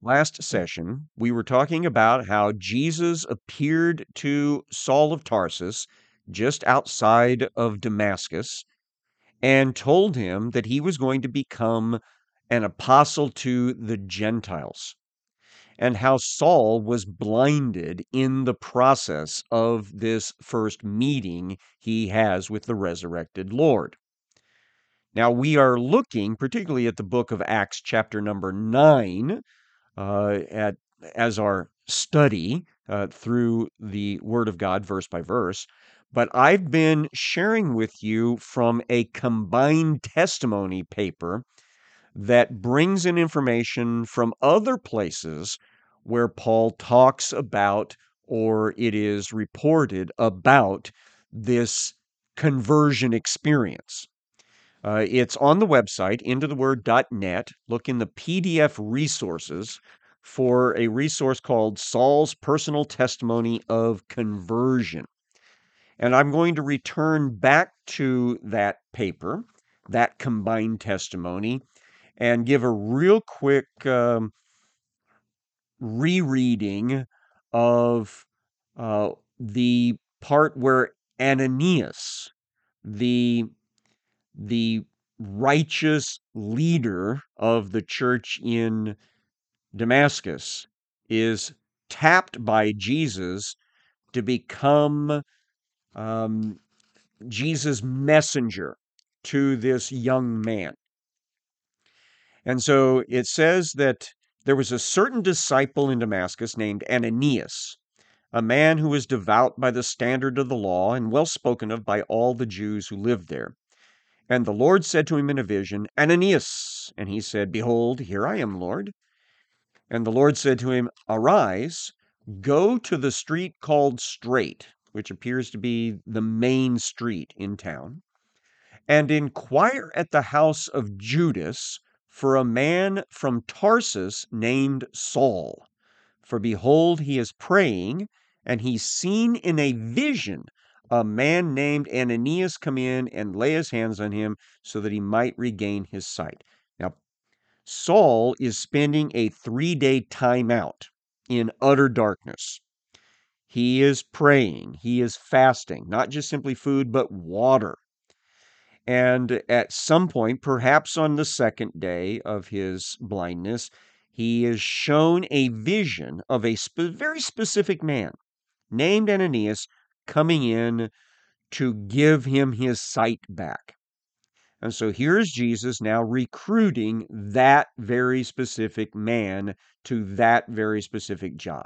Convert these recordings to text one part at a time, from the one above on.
Last session, we were talking about how Jesus appeared to Saul of Tarsus just outside of Damascus and told him that he was going to become an apostle to the Gentiles, and how Saul was blinded in the process of this first meeting he has with the resurrected Lord. Now, we are looking particularly at the book of Acts, chapter number 9, at as our study through the Word of God, verse by verse. But I've been sharing with you from a combined testimony paper that brings in information from other places where Paul talks about, or it is reported about, this conversion experience. It's on the website, intotheword.net. Look in the PDF resources for a resource called Saul's Personal Testimony of Conversion. And I'm going to return back to that paper, that combined testimony, and give a real quick rereading of the part where Ananias, the the righteous leader of the church in Damascus, is tapped by Jesus to become Jesus' messenger to this young man. And so it says that there was a certain disciple in Damascus named Ananias, a man who was devout by the standard of the law and well spoken of by all the Jews who lived there. And the Lord said to him in a vision, Ananias. And he said, Behold, here I am, Lord. And the Lord said to him, Arise, go to the street called Straight, which appears to be the main street in town, and inquire at the house of Judas for a man from Tarsus named Saul. For behold, he is praying, and he's seen in a vision a man named Ananias come in and lay his hands on him so that he might regain his sight. Now, Saul is spending a 3-day timeout in utter darkness. He is praying, he is fasting, not just simply food, but water. And at some point, perhaps on the second day of his blindness, he is shown a vision of a very specific man named Ananias coming in to give him his sight back. And so here's Jesus now recruiting that very specific man to that very specific job.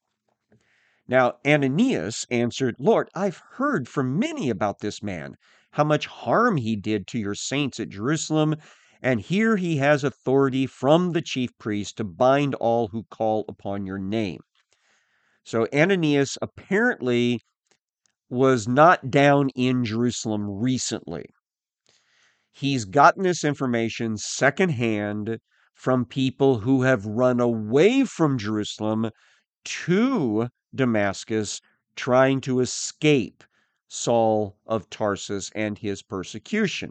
Now, Ananias answered, Lord, I've heard from many about this man, how much harm he did to your saints at Jerusalem, and here he has authority from the chief priest to bind all who call upon your name. So Ananias apparently was not down in Jerusalem recently. He's gotten this information secondhand from people who have run away from Jerusalem to Damascus, trying to escape Saul of Tarsus and his persecution.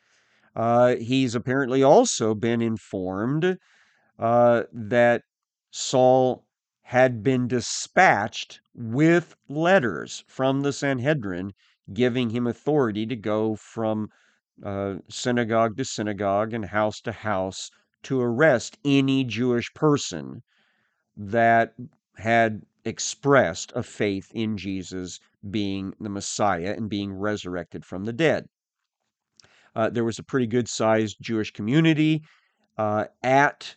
He's apparently also been informed that Saul had been dispatched with letters from the Sanhedrin giving him authority to go from synagogue to synagogue and house to house to arrest any Jewish person that had expressed a faith in Jesus being the Messiah and being resurrected from the dead. There was a pretty good sized Jewish community at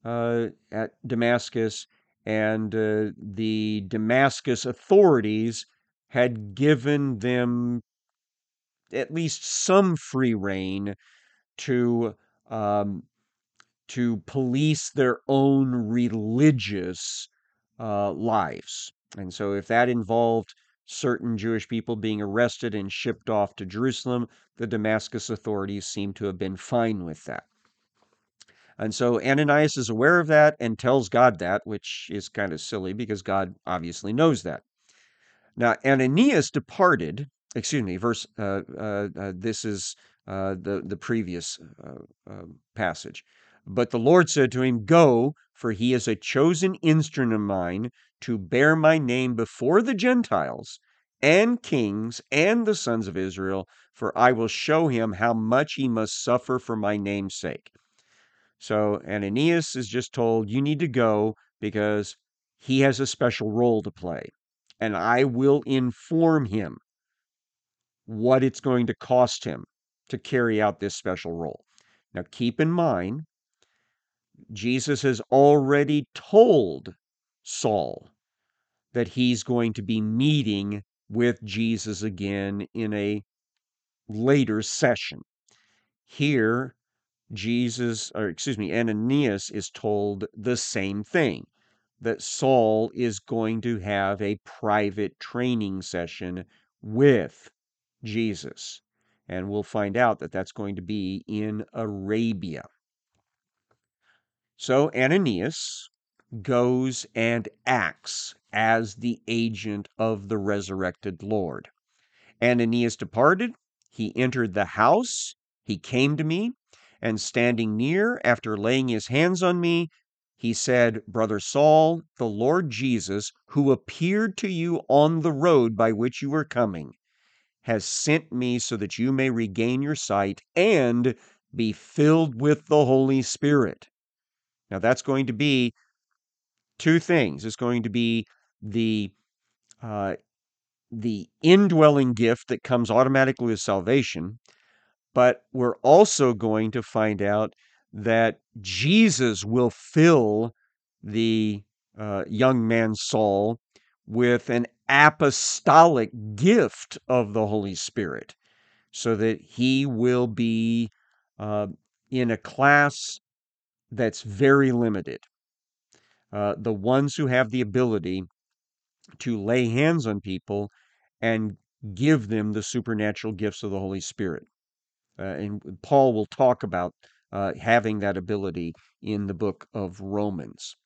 Damascus, and the Damascus authorities had given them at least some free rein to um, to police their own religious lives. And so, if that involved certain Jewish people being arrested and shipped off to Jerusalem, the Damascus authorities seem to have been fine with that. And so Ananias is aware of that and tells God that, which is kind of silly because God obviously knows that. Now, Ananias departed, excuse me, this is the previous passage. But the Lord said to him, Go, for he is a chosen instrument of mine to bear my name before the Gentiles and kings and the sons of Israel, for I will show him how much he must suffer for my name's sake. So Ananias is just told, you need to go because he has a special role to play. And I will inform him what it's going to cost him to carry out this special role. Now, keep in mind, Jesus has already told Saul that he's going to be meeting with Jesus again in a later session. Here, Ananias is told the same thing, that Saul is going to have a private training session with Jesus. And we'll find out that that's going to be in Arabia. So Ananias goes and acts as the agent of the resurrected Lord. Ananias departed, he entered the house, he came to me, and standing near, after laying his hands on me, he said, Brother Saul, the Lord Jesus, who appeared to you on the road by which you were coming, has sent me so that you may regain your sight and be filled with the Holy Spirit. Now, that's going to be two things. It's going to be the uh, the indwelling gift that comes automatically with salvation, but we're also going to find out that Jesus will fill the young man Saul with an apostolic gift of the Holy Spirit, so that he will be uh, in a class that's very limited. The ones who have the ability to lay hands on people and give them the supernatural gifts of the Holy Spirit. And Paul will talk about having that ability in the book of Romans.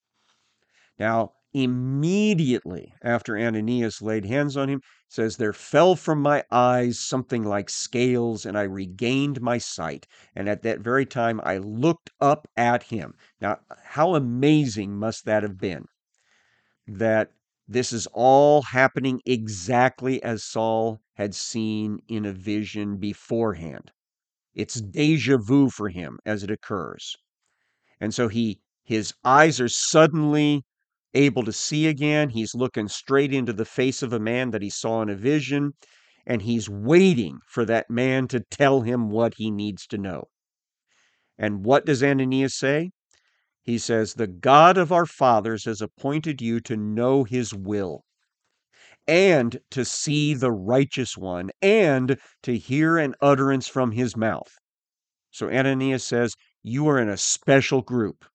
Now, immediately after Ananias laid hands on him, it says, there fell from my eyes something like scales, and I regained my sight. And at that very time, I looked up at him. Now, how amazing must that have been? That this is all happening exactly as Saul had seen in a vision beforehand. It's deja vu for him as it occurs. And so his eyes are suddenly able to see again. He's looking straight into the face of a man that he saw in a vision, and he's waiting for that man to tell him what he needs to know. And what does Ananias say? He says, the God of our fathers has appointed you to know his will, and to see the righteous one, and to hear an utterance from his mouth. So Ananias says, you are in a special group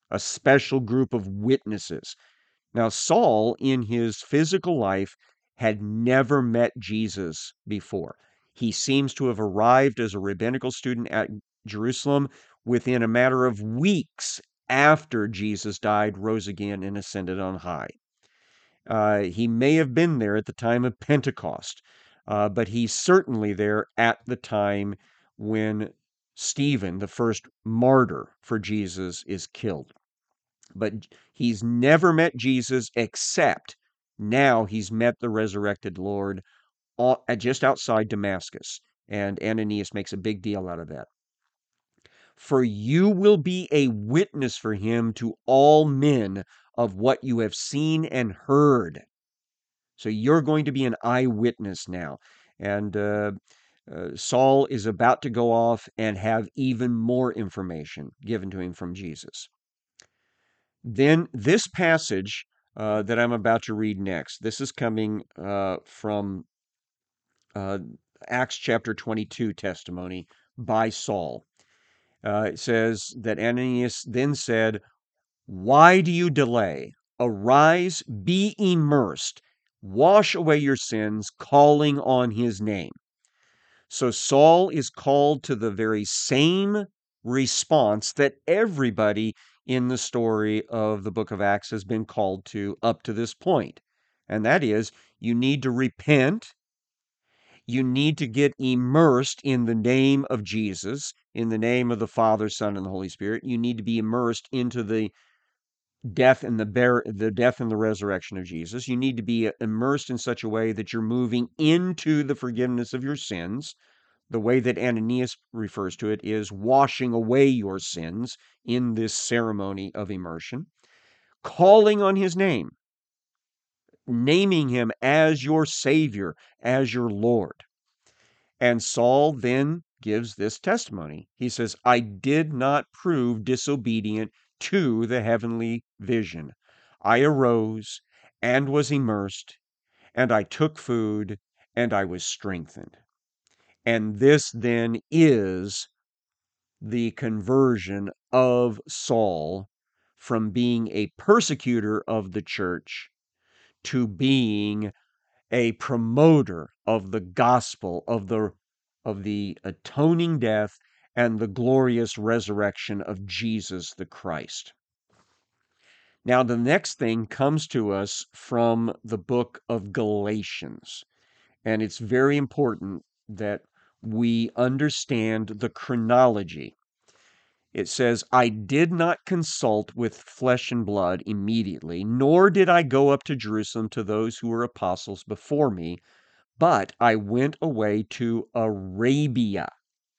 of witnesses. Now, Saul, in his physical life, had never met Jesus before. He seems to have arrived as a rabbinical student at Jerusalem within a matter of weeks after Jesus died, rose again, and ascended on high. He may have been there at the time of Pentecost, but he's certainly there at the time when Stephen, the first martyr for Jesus, is killed. But he's never met Jesus except now he's met the resurrected Lord just outside Damascus. And Ananias makes a big deal out of that. For you will be a witness for him to all men of what you have seen and heard. So you're going to be an eyewitness now. And Saul is about to go off and have even more information given to him from Jesus. Then this passage that I'm about to read next, this is coming from Acts chapter 22 testimony by Saul. It says that Ananias then said, why do you delay? Arise, be immersed, wash away your sins, calling on his name. So Saul is called to the very same response that everybody in the story of the book of Acts has been called to up to this point. And that is, you need to repent. You need to get immersed in the name of Jesus, in the name of the Father, Son, and the Holy Spirit. You need to be immersed into the the death and the resurrection of Jesus. You need to be immersed in such a way that you're moving into the forgiveness of your sins. The way that Ananias refers to it is washing away your sins in this ceremony of immersion, calling on his name, naming him as your Savior, as your Lord. And Saul then gives this testimony. He says, I did not prove disobedient to the heavenly vision. I arose and was immersed, and I took food, and I was strengthened. And this then is the conversion of Saul from being a persecutor of the church to being a promoter of the gospel of the atoning death and the glorious resurrection of Jesus the Christ. Now, the next thing comes to us from the book of Galatians, and it's very important that we understand the chronology. It says, I did not consult with flesh and blood immediately, nor did I go up to Jerusalem to those who were apostles before me, but I went away to Arabia.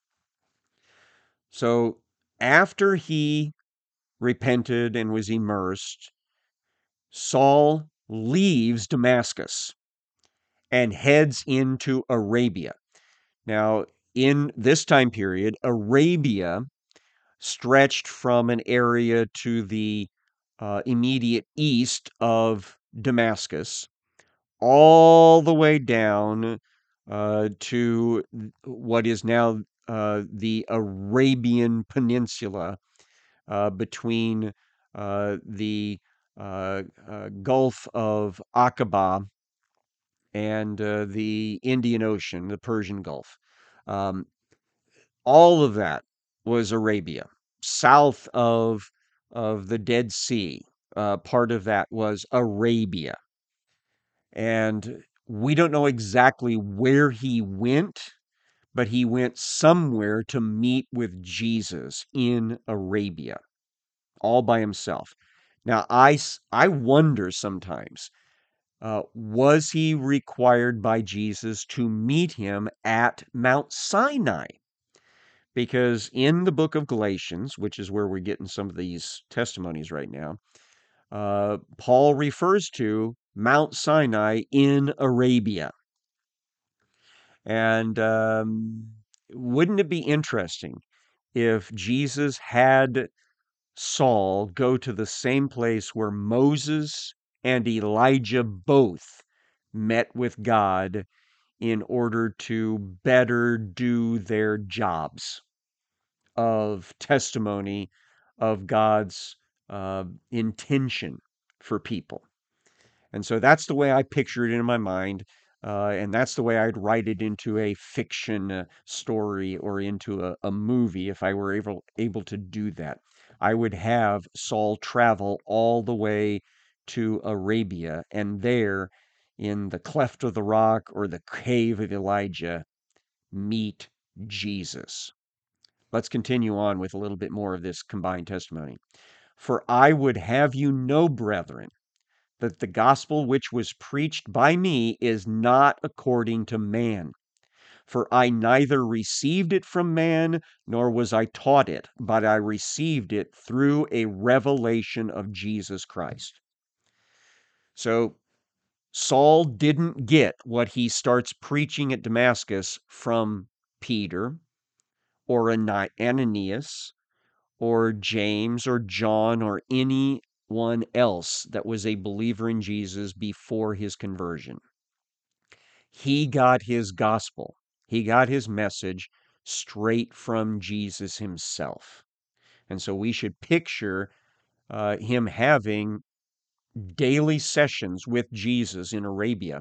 So after he repented and was immersed, Saul leaves Damascus and heads into Arabia. Now, in this time period, Arabia stretched from an area to the immediate east of Damascus all the way down to what is now the Arabian Peninsula between the Gulf of Aqaba and the Indian Ocean, the Persian Gulf. Um, all of that was Arabia. South of the Dead Sea, part of that was Arabia. And we don't know exactly where he went, but he went somewhere to meet with Jesus in Arabia, all by himself. Now, I wonder sometimes, was he required by Jesus to meet him at Mount Sinai? Because in the book of Galatians, which is where we're getting some of these testimonies right now, Paul refers to Mount Sinai in Arabia. And wouldn't it be interesting if Jesus had Saul go to the same place where Moses and Elijah both met with God in order to better do their jobs of testimony of God's intention for people? And so that's the way I picture it in my mind. And that's the way I'd write it into a fiction story or into a movie if I were able to do that. I would have Saul travel all the way to Arabia and there in the cleft of the rock or the cave of Elijah meet Jesus. Let's continue on with a little bit more of this combined testimony. For I would have you know, brethren, that the gospel which was preached by me is not according to man. For I neither received it from man, nor was I taught it, but I received it through a revelation of Jesus Christ. So Saul didn't get what he starts preaching at Damascus from Peter or Ananias or James or John or anyone else that was a believer in Jesus before his conversion. He got his gospel, he got his message straight from Jesus himself. And so we should picture him having daily sessions with Jesus in Arabia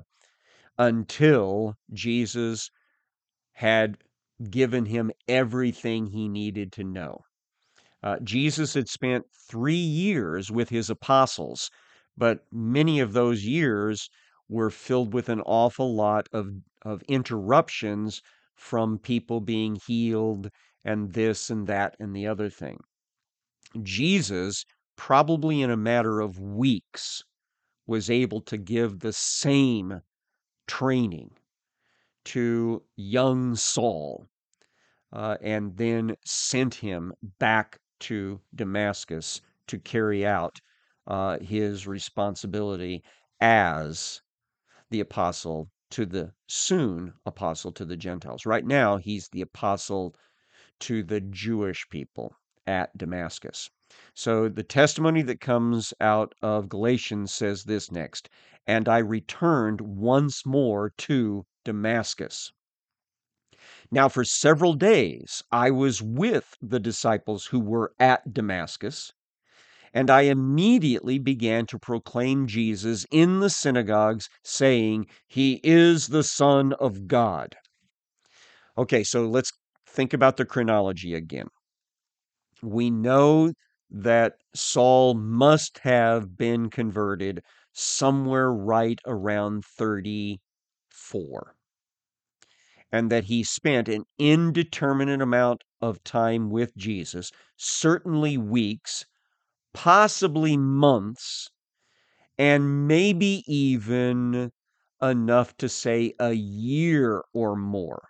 until Jesus had given him everything he needed to know. Jesus had spent 3 years with his apostles, but many of those years were filled with an awful lot of interruptions from people being healed and this and that and the other thing. Jesus probably in a matter of weeks, was able to give the same training to young Saul, and then sent him back to Damascus to carry out his responsibility as the apostle to the soon apostle to the Gentiles. Right now, he's the apostle to the Jewish people at Damascus. So the testimony that comes out of Galatians says this next: "And I returned once more to Damascus. Now, for several days I was with the disciples who were at Damascus, and I immediately began to proclaim Jesus in the synagogues, saying, 'He is the Son of God.'" Okay, so let's think about the chronology again. We know that Saul must have been converted somewhere right around 34, and that he spent an indeterminate amount of time with Jesus, certainly weeks, possibly months, and maybe even enough to say a year or more.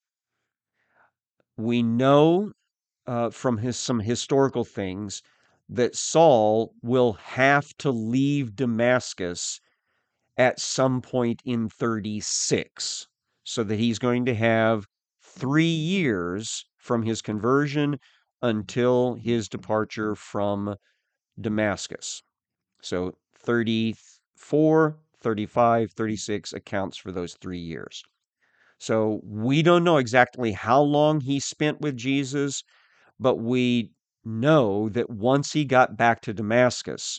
We know from some historical things that Saul will have to leave Damascus at some point in 36, so that he's going to have 3 years from his conversion until his departure from Damascus. So 34, 35, 36 accounts for those 3 years. So we don't know exactly how long he spent with Jesus, but we know that once he got back to Damascus,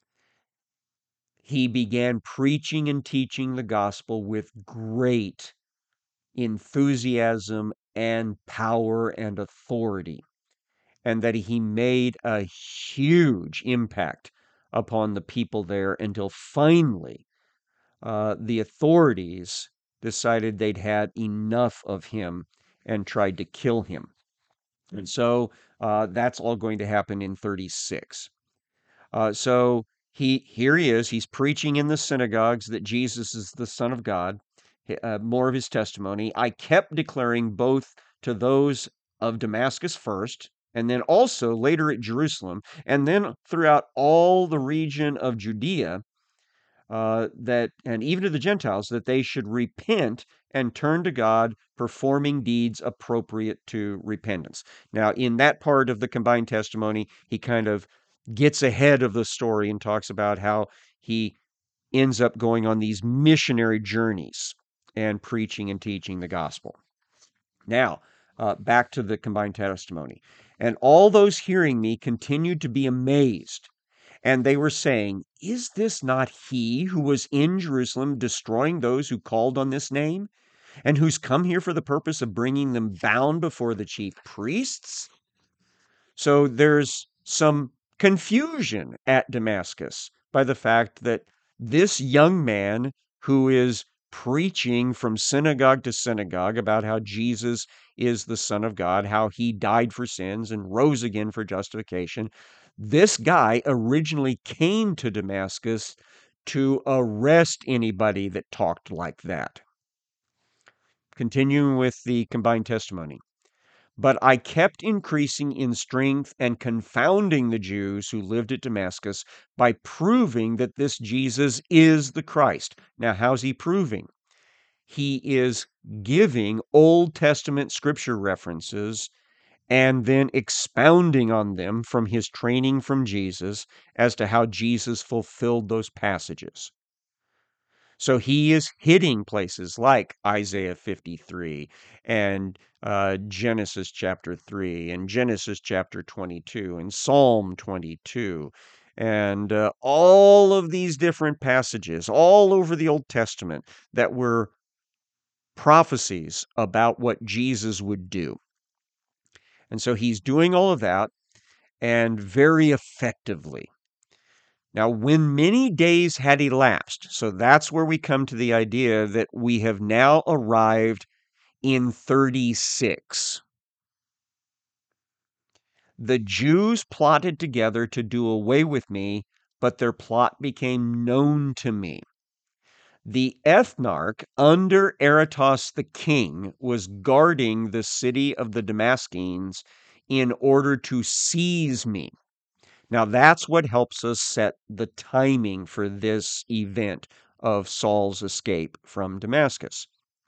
he began preaching and teaching the gospel with great enthusiasm and power and authority, and that he made a huge impact upon the people there until finally the authorities decided they'd had enough of him and tried to kill him. And so that's all going to happen in 36. So here he is. He's preaching in the synagogues that Jesus is the Son of God. More of his testimony. "I kept declaring both to those of Damascus first, and then also later at Jerusalem, and then throughout all the region of Judea, and even to the Gentiles, that they should repent and turn to God, performing deeds appropriate to repentance." Now, in that part of the combined testimony, he kind of gets ahead of the story and talks about how he ends up going on these missionary journeys and preaching and teaching the gospel. Now, back to the combined testimony. "And all those hearing me continued to be amazed. And they were saying, 'Is this not he who was in Jerusalem destroying those who called on this name, and who's come here for the purpose of bringing them bound before the chief priests?'" So there's some confusion at Damascus by the fact that this young man who is preaching from synagogue to synagogue about how Jesus is the Son of God, how he died for sins and rose again for justification, this guy originally came to Damascus to arrest anybody that talked like that. Continuing with the combined testimony. "But I kept increasing in strength and confounding the Jews who lived at Damascus by proving that this Jesus is the Christ." Now, how's he proving? He is giving Old Testament scripture references and then expounding on them from his training from Jesus as to how Jesus fulfilled those passages. So he is hitting places like Isaiah 53 and Genesis chapter 3 and Genesis chapter 22 and Psalm 22 and all of these different passages all over the Old Testament that were prophecies about what Jesus would do. And so he's doing all of that, and very effectively. Now, when many days had elapsed, so that's where we come to the idea that we have now arrived in 36. The Jews plotted together to do away with me, but their plot became known to me. The ethnarch under Aretas the king was guarding the city of the Damascenes in order to seize me. Now, that's what helps us set the timing for this event of Saul's escape from Damascus.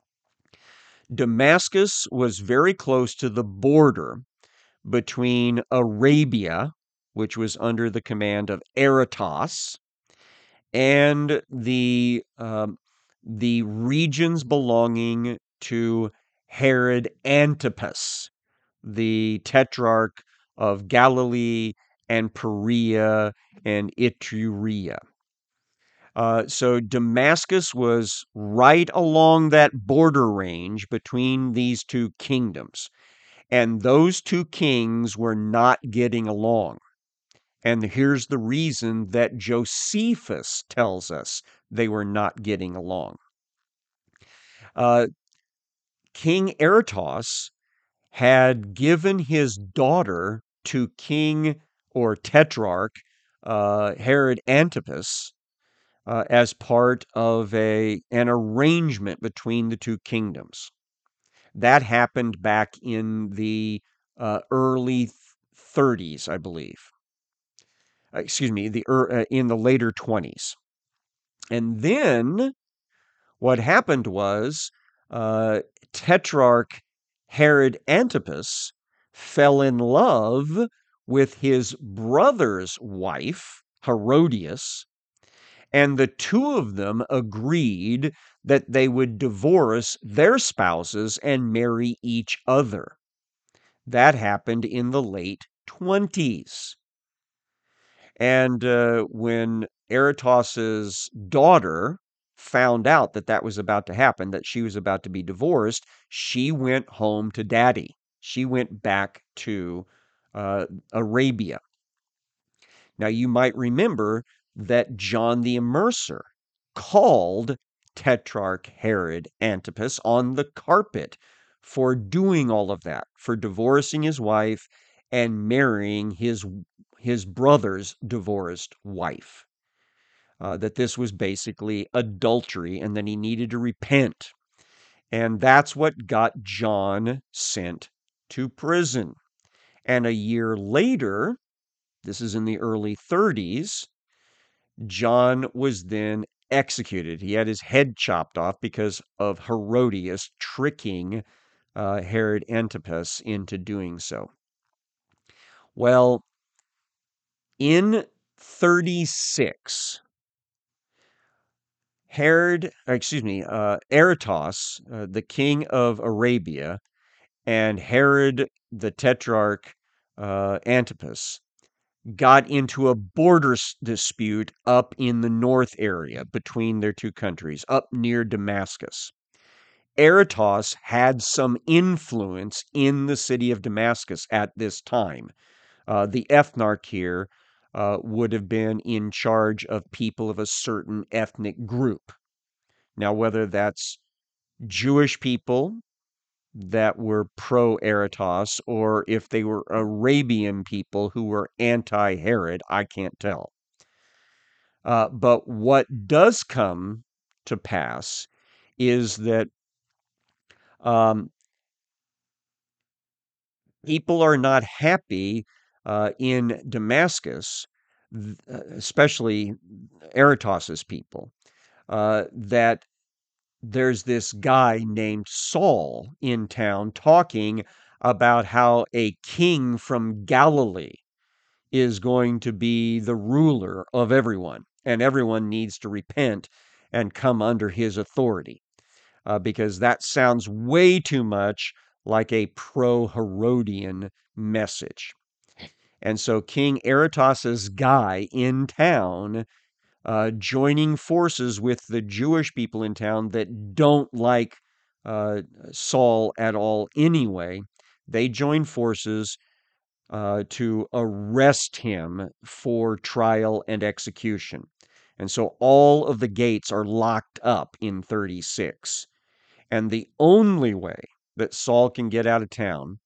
Damascus was very close to the border between Arabia, which was under the command of Aretas, and the regions belonging to Herod Antipas, the tetrarch of Galilee and Perea and Iturea. So Damascus was right along that border range between these two kingdoms. And those two kings were not getting along. And here's the reason that Josephus tells us they were not getting along. King Aretas had given his daughter to King or Tetrarch Herod Antipas as part of an arrangement between the two kingdoms. That happened back in the early 30s, I believe. Excuse me, in the later 20s. And then what happened was Tetrarch Herod Antipas fell in love with his brother's wife, Herodias, and the two of them agreed that they would divorce their spouses and marry each other. That happened in the late 20s. And when Aretas's daughter found out that that was about to happen, that she was about to be divorced, she went home to daddy. She went back to Arabia. Now, you might remember that John the Immerser called Tetrarch Herod Antipas on the carpet for doing all of that, for divorcing his wife and marrying his brother's divorced wife. That this was basically adultery and that he needed to repent. And that's what got John sent to prison. And a year later, this is in the early 30s, John was then executed. He had his head chopped off because of Herodias tricking Herod Antipas into doing so. Well, in 36, Aretas, the king of Arabia, and Herod the Tetrarch Antipas got into a border dispute up in the north area between their two countries, up near Damascus. Aretas had some influence in the city of Damascus at this time. The ethnarch here would have been in charge of people of a certain ethnic group. Now, whether that's Jewish people that were pro Aretas or if they were Arabian people who were anti Herod, I can't tell. But what does come to pass is that people are not happy in Damascus, especially Aretas's people, that there's this guy named Saul in town talking about how a king from Galilee is going to be the ruler of everyone, and everyone needs to repent and come under his authority, because that sounds way too much like a pro-Herodian message. And so King Aretas's guy in town joining forces with the Jewish people in town that don't like Saul at all anyway. They join forces to arrest him for trial and execution. And so all of the gates are locked up in 36. And the only way that Saul can get out of town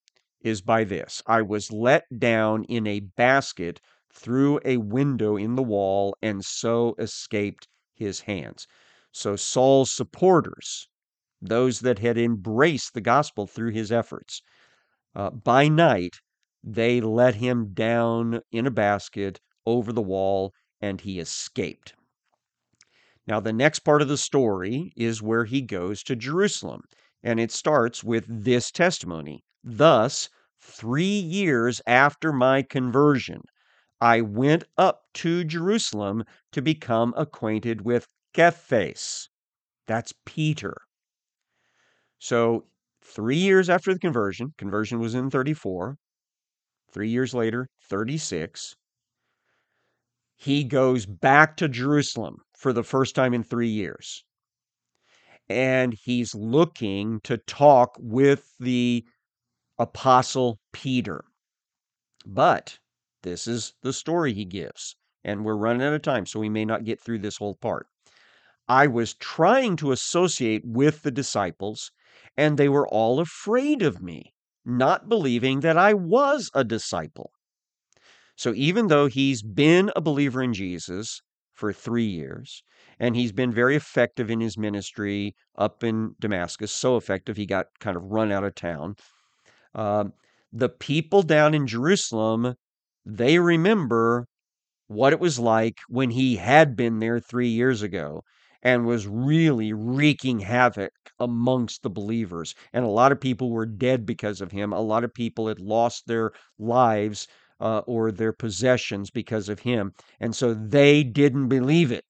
is by this: I was let down in a basket through a window in the wall and so escaped his hands. So Saul's supporters, those that had embraced the gospel through his efforts, by night, they let him down in a basket over the wall and he escaped. Now, the next part of the story is where he goes to Jerusalem, and it starts with this testimony. Thus, 3 years after my conversion, I went up to Jerusalem to become acquainted with Cephas. That's Peter. So 3 years after the conversion was in 34, 3 years later, 36, he goes back to Jerusalem for the first time in 3 years. And he's looking to talk with the apostle Peter. But this is the story he gives. And we're running out of time, so we may not get through this whole part. I was trying to associate with the disciples, and they were all afraid of me, not believing that I was a disciple. So even though he's been a believer in Jesus for 3 years, and he's been very effective in his ministry up in Damascus, so effective he got kind of run out of town, the people down in Jerusalem, they remember what it was like when he had been there 3 years ago and was really wreaking havoc amongst the believers. And a lot of people were dead because of him. A lot of people had lost their lives or their possessions because of him. And so they didn't believe it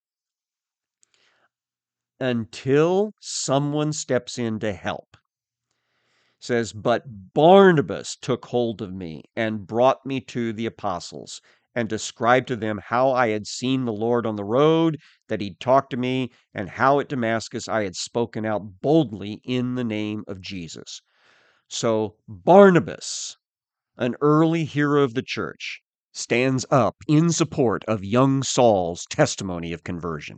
until someone steps in to help. Says, but Barnabas took hold of me and brought me to the apostles and described to them how I had seen the Lord on the road, that he'd talked to me, and how at Damascus I had spoken out boldly in the name of Jesus. So Barnabas, an early hero of the church, stands up in support of young Saul's testimony of conversion.